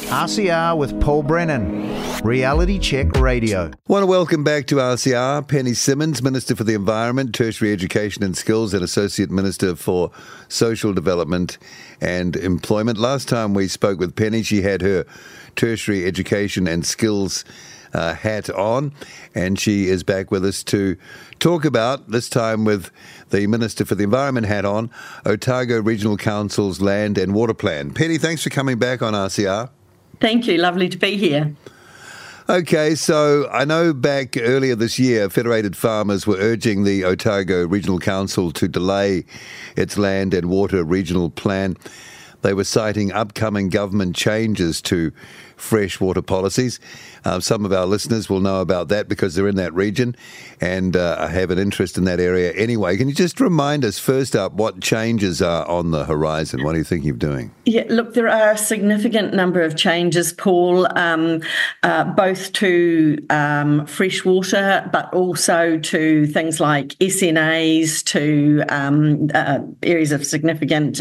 RCR with Paul Brennan, Reality Check Radio. Want to welcome back to RCR Penny Simmonds, Minister for the Environment, Tertiary Education and Skills and Associate Minister for Social Development and Employment. Last time we spoke with Penny, she had her Tertiary Education and Skills hat on, and she is back with us to talk about, this time with the Minister for the Environment hat on, Otago Regional Council's Land and Water Plan. Penny, thanks for coming back on RCR. Thank you. Lovely to be here. Okay, so I know back earlier this year, Federated Farmers were urging the Otago Regional Council to delay its land and water regional plan. They were citing upcoming government changes to freshwater policies. Some of our listeners will know about that because they're in that region and have an interest in that area anyway. Can you just remind us, first up, what changes are on the horizon? What are you thinking of doing? Yeah, look, there are a significant number of changes, Paul, both to freshwater, but also to things like SNAs, to areas of significance.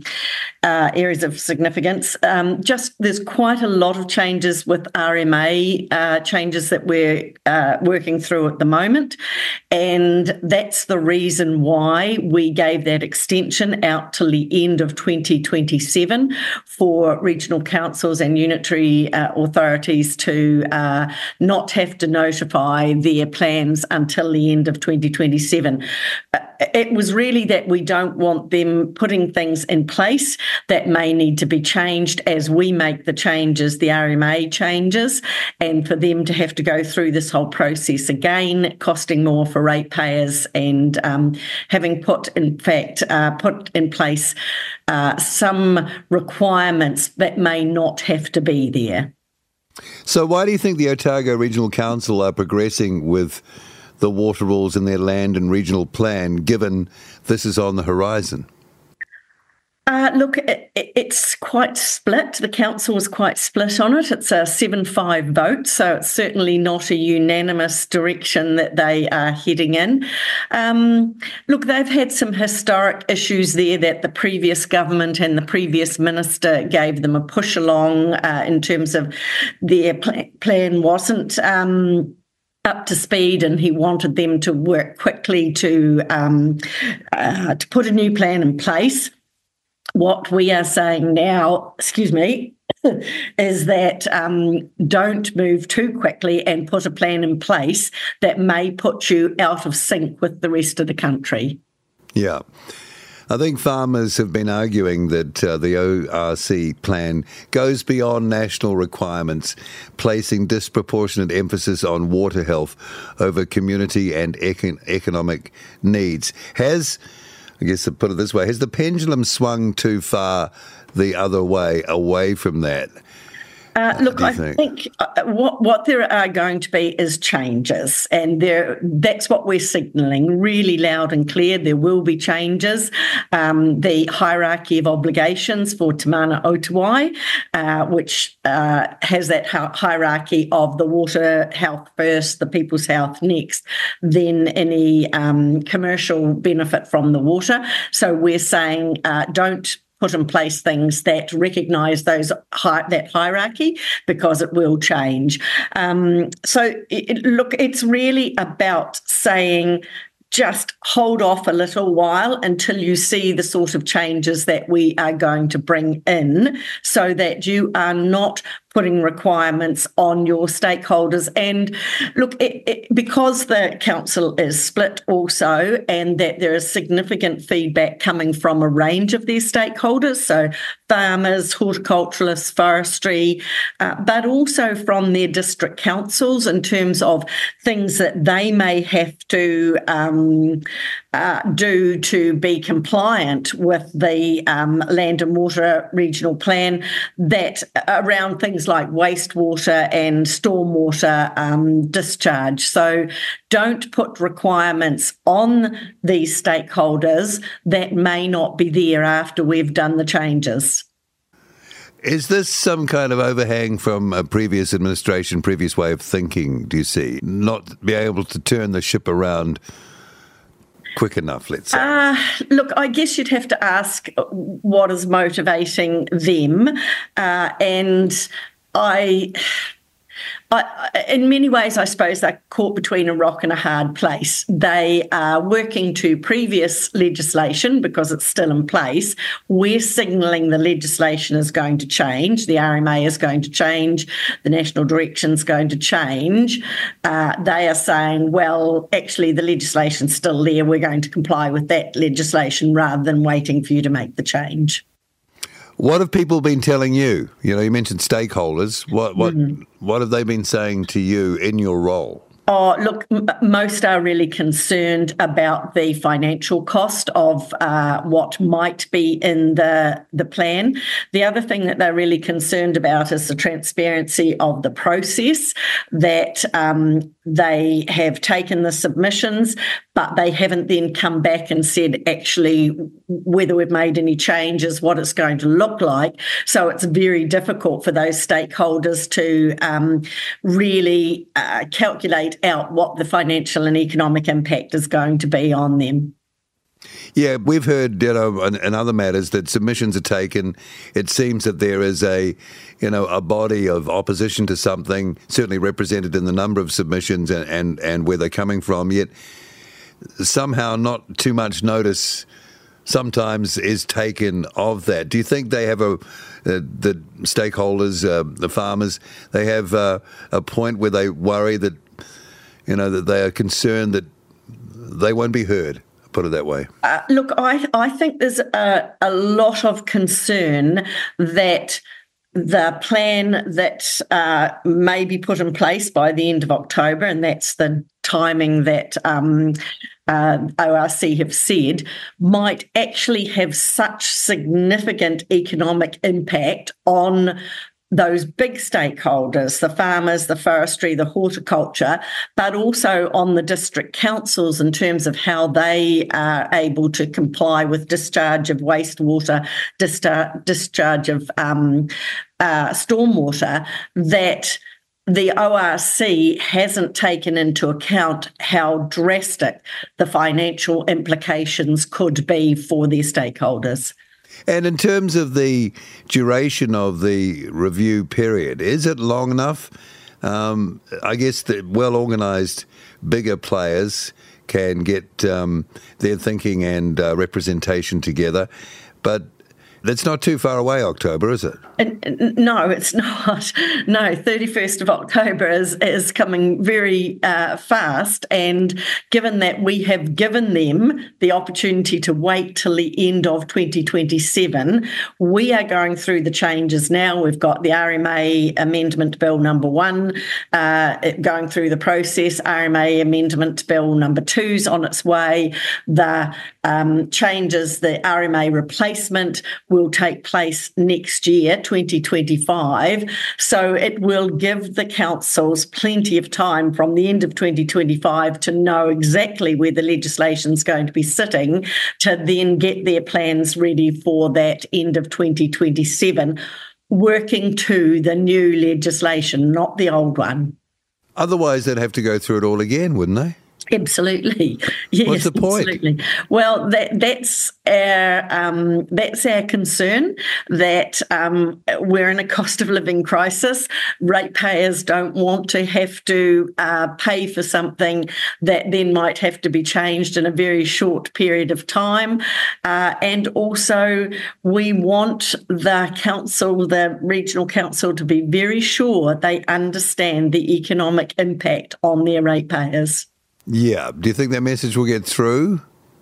Just there's quite a lot of changes with RMA changes that we're working through at the moment, and that's the reason why we gave that extension out till the end of 2027 for regional councils and unitary authorities to not have to notify their plans until the end of 2027. It was really that we don't want them putting things in place that may need to be changed as we make the changes, the RMA changes, and for them to have to go through this whole process again, costing more for ratepayers, and having put in place some requirements that may not have to be there. So why do you think the Otago Regional Council are progressing with the water rules in their land and regional plan, given this is on the horizon? Look, it's quite split. The council is quite split on it. It's a 7-5 vote, so it's certainly not a unanimous direction that they are heading in. Look, they've had some historic issues there that the previous government and the previous minister gave them a push along in terms of their plan wasn't up to speed, and he wanted them to work quickly to put a new plan in place. What we are saying now, is that don't move too quickly and put a plan in place that may put you out of sync with the rest of the country. Yeah. I think farmers have been arguing that the ORC plan goes beyond national requirements, placing disproportionate emphasis on water health over community and economic needs. I guess to put it this way, has the pendulum swung too far the other way, away from that? Look, I think what there are going to be is changes, and that's what we're signalling really loud and clear. There will be changes. The hierarchy of obligations for Te Mana Otawai, which has that hierarchy of the water health first, the people's health next, then any commercial benefit from the water. So we're saying don't put in place things that recognise that hierarchy, because it will change. Look, it's really about saying just hold off a little while until you see the sort of changes that we are going to bring in, so that you are not putting requirements on your stakeholders. And look, because the council is split also, and that there is significant feedback coming from a range of their stakeholders, so farmers, horticulturalists, forestry, but also from their district councils in terms of things that they may have to do to be compliant with the land and water regional plan, that around things like wastewater and stormwater discharge. So don't put requirements on these stakeholders that may not be there after we've done the changes. Is this some kind of overhang from a previous administration, previous way of thinking, do you see? Not be able to turn the ship around quick enough, let's say? Look, I guess you'd have to ask what is motivating them. And in many ways, I suppose they're caught between a rock and a hard place. They are working to previous legislation because it's still in place. We're signalling the legislation is going to change. The RMA is going to change. The national direction is going to change. They are saying, well, actually, the legislation's still there. We're going to comply with that legislation rather than waiting for you to make the change. What have people been telling you? You know, you mentioned stakeholders. What have they been saying to you in your role? Oh, look, most are really concerned about the financial cost of what might be in the plan. The other thing that they're really concerned about is the transparency of the process, that they have taken the submissions, but they haven't then come back and said actually whether we've made any changes, what it's going to look like. So it's very difficult for those stakeholders to really calculate out what the financial and economic impact is going to be on them. Yeah, we've heard, in other matters that submissions are taken. It seems that there is a body of opposition to something, certainly represented in the number of submissions and where they're coming from, yet somehow not too much notice sometimes is taken of that. Do you think they have the stakeholders, the farmers, they have a point where they worry that, that they are concerned that they won't be heard? Put it that way. Look, I think there's a lot of concern that the plan that may be put in place by the end of October, and that's the timing that ORC have said, might actually have such significant economic impact on those big stakeholders, the farmers, the forestry, the horticulture, but also on the district councils in terms of how they are able to comply with discharge of wastewater, discharge of stormwater, that the ORC hasn't taken into account how drastic the financial implications could be for their stakeholders. And in terms of the duration of the review period, is it long enough? I guess the well-organised bigger players can get their thinking and representation together, but that's not too far away, October, is it? No, it's not. No, 31st of October is coming very fast. And given that we have given them the opportunity to wait till the end of 2027, we are going through the changes now. We've got the RMA Amendment Bill number 1 going through the process. RMA Amendment Bill number 2's on its way. The changes, the RMA replacement will take place next year, 2025. So it will give the councils plenty of time from the end of 2025 to know exactly where the legislation's going to be sitting, to then get their plans ready for that end of 2027, working to the new legislation, not the old one. Otherwise, they'd have to go through it all again, wouldn't they? Absolutely. Yes, what's the point? Absolutely. Well, that's our concern, that we're in a cost of living crisis. Ratepayers don't want to have to pay for something that then might have to be changed in a very short period of time. And also, we want the council, the regional council, to be very sure they understand the economic impact on their ratepayers. Yeah. Do you think that message will get through?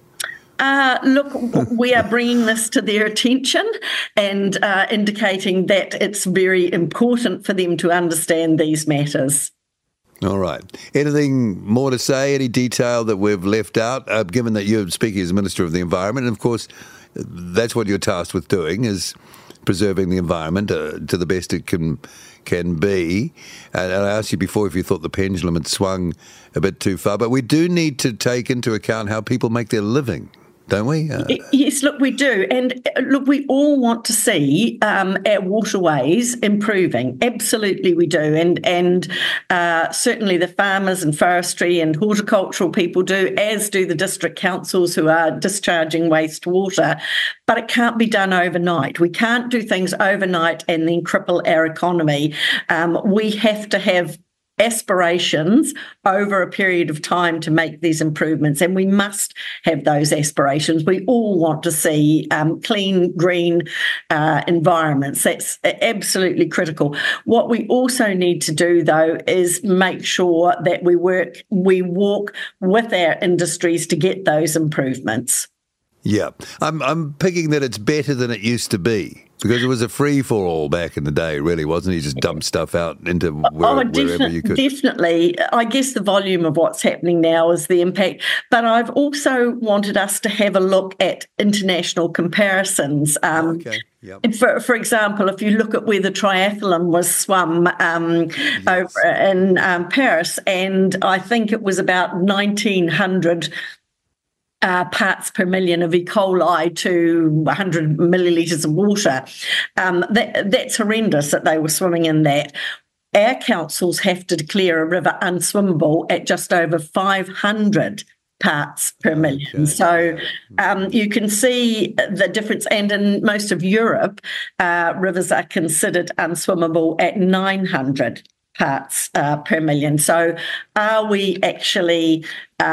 Look, we are bringing this to their attention and indicating that it's very important for them to understand these matters. All right. Anything more to say, any detail that we've left out, given that you're speaking as Minister of the Environment? And, of course, that's what you're tasked with doing, is preserving the environment to the best it can be. And I asked you before if you thought the pendulum had swung a bit too far, but we do need to take into account how people make their living, don't we? Yes, look, we do. And look, we all want to see our waterways improving. Absolutely, we do. And certainly the farmers and forestry and horticultural people do, as do the district councils who are discharging wastewater. But it can't be done overnight. We can't do things overnight and then cripple our economy. We have to have aspirations over a period of time to make these improvements, and we must have those aspirations. We all want to see clean, green environments. That's absolutely critical. What we also need to do, though, is make sure that we walk with our industries to get those improvements. Yeah, I'm picking that it's better than it used to be. Because it was a free-for-all back in the day, really, wasn't it? You just dumped stuff out into wherever you could. Definitely. I guess the volume of what's happening now is the impact. But I've also wanted us to have a look at international comparisons. Okay. Yep. For example, if you look at where the triathlon was swum over in Paris, and I think it was about 1,900 parts per million of E. coli to 100 millilitres of water. That's horrendous that they were swimming in that. Our councils have to declare a river unswimmable at just over 500 parts per million. Okay. So you can see the difference. And in most of Europe, rivers are considered unswimmable at 900 parts per million. So are we actually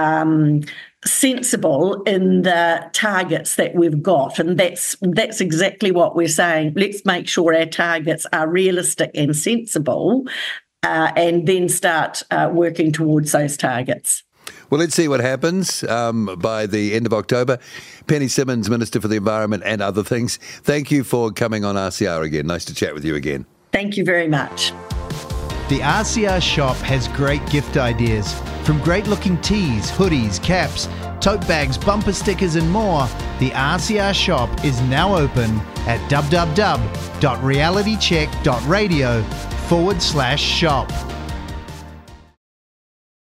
sensible in the targets that we've got? And that's exactly what we're saying. Let's make sure our targets are realistic and sensible, and then start working towards those targets. Well, let's see what happens by the end of October. Penny Simmonds, Minister for the Environment and Other Things, thank you for coming on RCR again. Nice to chat with you again. Thank you very much. The RCR shop has great gift ideas. From great-looking tees, hoodies, caps, tote bags, bumper stickers and more, the RCR shop is now open at www.realitycheck.radio/shop.